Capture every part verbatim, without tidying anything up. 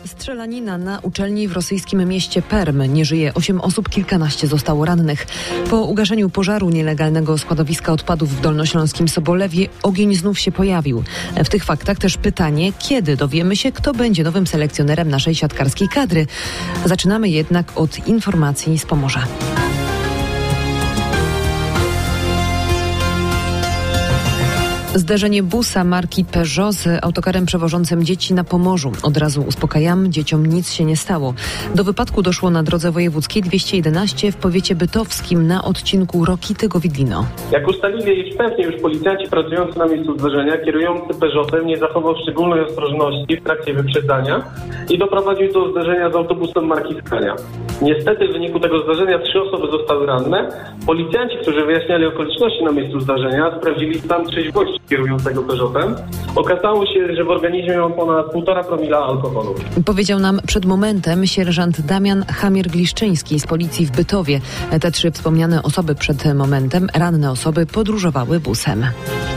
Strzelanina na uczelni w rosyjskim mieście Perm. Nie żyje osiem osób, kilkanaście zostało rannych. Po ugaszeniu pożaru nielegalnego składowiska odpadów w dolnośląskim Sobolewie ogień znów się pojawił. W tych faktach też pytanie, kiedy dowiemy się, kto będzie nowym selekcjonerem naszej siatkarskiej kadry. Zaczynamy jednak od informacji z Pomorza. Zderzenie busa marki Peugeot z autokarem przewożącym dzieci na Pomorzu. Od razu uspokajam, dzieciom nic się nie stało. Do wypadku doszło na drodze wojewódzkiej dwieście jedenaście w powiecie bytowskim na odcinku Rokity-Gowidlino. Jak ustalili pewnie już policjanci pracujący na miejscu zdarzenia, kierujący Peugeotem nie zachował szczególnej ostrożności w trakcie wyprzedzania i doprowadził do zderzenia z autobusem marki Scania. Niestety w wyniku tego zdarzenia trzy osoby zostały ranne. Policjanci, którzy wyjaśniali okoliczności na miejscu zdarzenia, sprawdzili stan trzeźwości kierującego Peugeotem. Okazało się, że w organizmie miał ponad półtora promila alkoholu. Powiedział nam przed momentem sierżant Damian Hamier-Gliszczyński z policji w Bytowie. Te trzy wspomniane osoby przed momentem, ranne osoby, podróżowały busem.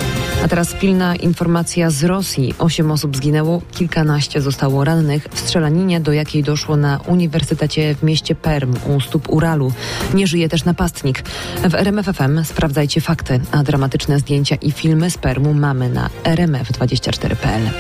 A teraz pilna informacja z Rosji. Osiem osób zginęło, kilkanaście zostało rannych w strzelaninie, do jakiej doszło na Uniwersytecie w mieście Perm u stóp Uralu. Nie żyje też napastnik. W R M F F M sprawdzajcie fakty, a dramatyczne zdjęcia i filmy z Permu mamy na r m f dwadzieścia cztery kropka p l.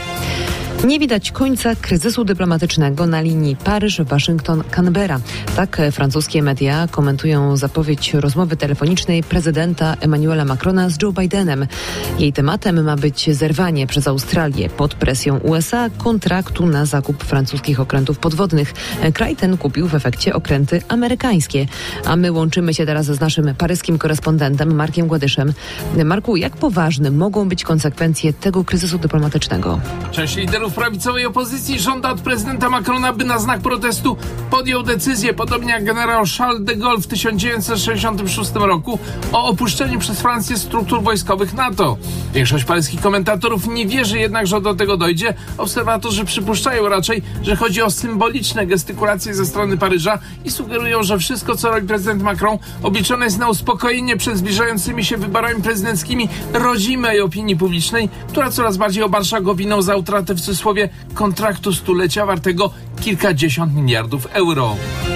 Nie widać końca kryzysu dyplomatycznego na linii Paryż-Waszyngton-Canberra. Tak francuskie media komentują zapowiedź rozmowy telefonicznej prezydenta Emmanuela Macrona z Joe Bidenem. Jej tematem ma być zerwanie przez Australię pod presją U S A kontraktu na zakup francuskich okrętów podwodnych. Kraj ten kupił w efekcie okręty amerykańskie. A my łączymy się teraz z naszym paryskim korespondentem Markiem Gładyszem. Marku, jak poważne mogą być konsekwencje tego kryzysu dyplomatycznego? Część liderów prawicowej opozycji żąda od prezydenta Macrona, by na znak protestu podjął decyzję, podobnie jak generał Charles de Gaulle w tysiąc dziewięćset sześćdziesiątym szóstym roku, o opuszczeniu przez Francję struktur wojskowych NATO. Większość paryskich komentatorów nie wierzy jednak, że do tego dojdzie. Obserwatorzy przypuszczają raczej, że chodzi o symboliczne gestykulacje ze strony Paryża i sugerują, że wszystko, co robi prezydent Macron, obliczone jest na uspokojenie przed zbliżającymi się wyborami prezydenckimi rodzimej opinii publicznej, która coraz bardziej obarcza go winą za utratę w cudzysłowie kontraktu stulecia wartego kilkadziesiąt miliardów euro.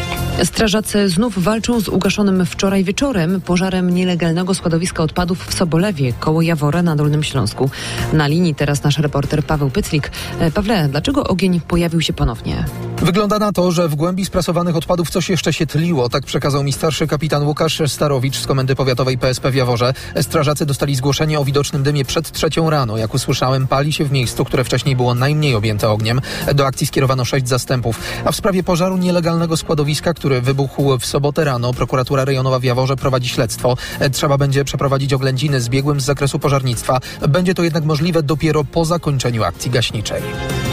Strażacy znów walczą z ugaszonym wczoraj wieczorem pożarem nielegalnego składowiska odpadów w Sobolewie koło Jawora na Dolnym Śląsku. Na linii teraz nasz reporter Paweł Pyclik. Pawle, dlaczego ogień pojawił się ponownie? Wygląda na to, że w głębi sprasowanych odpadów coś jeszcze się tliło. Tak przekazał mi starszy kapitan Łukasz Starowicz z Komendy Powiatowej P S P w Jaworze. Strażacy dostali zgłoszenie o widocznym dymie przed trzecią rano. Jak usłyszałem, pali się w miejscu, które wcześniej było najmniej objęte ogniem. Do akcji skierowano sześć zastępów. A w sprawie pożaru nielegalnego składowiska, który wybuchł w sobotę rano, prokuratura rejonowa w Jaworze prowadzi śledztwo. Trzeba będzie przeprowadzić oględziny z biegłym z zakresu pożarnictwa. Będzie to jednak możliwe dopiero po zakończeniu akcji gaśniczej.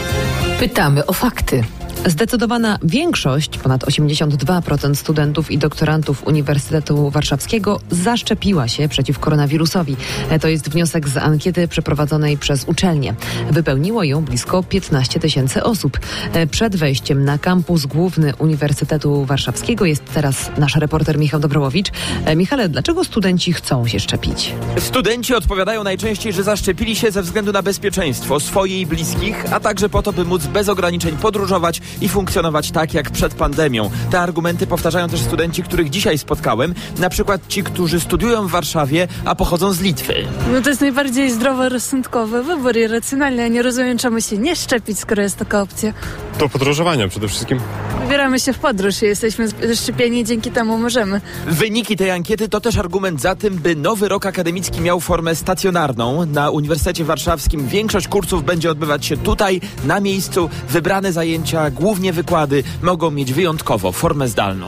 Pytamy o fakty. Zdecydowana większość, ponad osiemdziesiąt dwa procent studentów i doktorantów Uniwersytetu Warszawskiego zaszczepiła się przeciw koronawirusowi. To jest wniosek z ankiety przeprowadzonej przez uczelnię. Wypełniło ją blisko piętnaście tysięcy osób. Przed wejściem na kampus główny Uniwersytetu Warszawskiego jest teraz nasz reporter Michał Dobrołowicz. Michale, dlaczego studenci chcą się szczepić? Studenci odpowiadają najczęściej, że zaszczepili się ze względu na bezpieczeństwo swoje i bliskich, a także po to, by móc bez ograniczeń podróżować i funkcjonować tak jak przed pandemią. Te argumenty powtarzają też studenci, których dzisiaj spotkałem, na przykład ci, którzy studiują w Warszawie, a pochodzą z Litwy. No to jest najbardziej zdroworozsądkowy wybór i racjonalny. Ja nie rozumiem, czemu się nie szczepić, skoro jest taka opcja. Do podróżowania przede wszystkim. Wybieramy się w podróż i jesteśmy zaszczepieni, dzięki temu możemy. Wyniki tej ankiety to też argument za tym, by nowy rok akademicki miał formę stacjonarną. Na Uniwersytecie Warszawskim większość kursów będzie odbywać się tutaj, na miejscu. Wybrane zajęcia, głównie wykłady, mogą mieć wyjątkowo formę zdalną.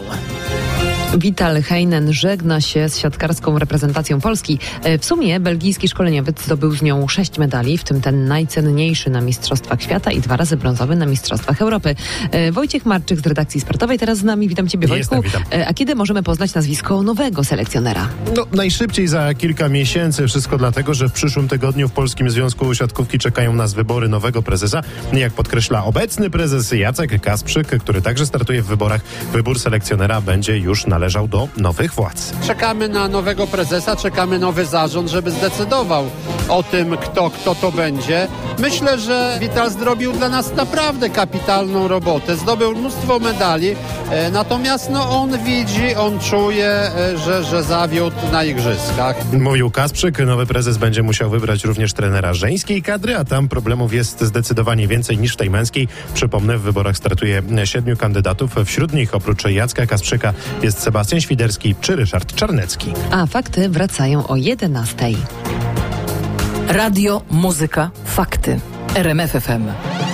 Vital Heinen żegna się z siatkarską reprezentacją Polski. W sumie belgijski szkoleniowiec zdobył z nią sześć medali, w tym ten najcenniejszy na Mistrzostwach Świata i dwa razy brązowy na Mistrzostwach Europy. Wojciech Marczyk z redakcji sportowej teraz z nami. Witam Ciebie, Wojtku. Jestem, witam. A kiedy możemy poznać nazwisko nowego selekcjonera? No, najszybciej za kilka miesięcy. Wszystko dlatego, że w przyszłym tygodniu w Polskim Związku Siatkówki czekają nas wybory nowego prezesa. Jak podkreśla obecny prezes Jacek Kasprzyk, który także startuje w wyborach, wybór selekcjonera będzie już należny należał do nowych władz. Czekamy na nowego prezesa, czekamy nowy zarząd, żeby zdecydował o tym, kto, kto to będzie. Myślę, że Vital zrobił dla nas naprawdę kapitalną robotę. Zdobył mnóstwo medali, e, natomiast no, on widzi, on czuje, e, że, że zawiódł na igrzyskach. Mówił Kasprzyk. Nowy prezes będzie musiał wybrać również trenera żeńskiej kadry, a tam problemów jest zdecydowanie więcej niż w tej męskiej. Przypomnę, w wyborach startuje siedmiu kandydatów. Wśród nich oprócz Jacka Kasprzyka jest Sebastian Świderski czy Ryszard Czarnecki. A fakty wracają o jedenastej. Radio, muzyka, fakty. R M F F M.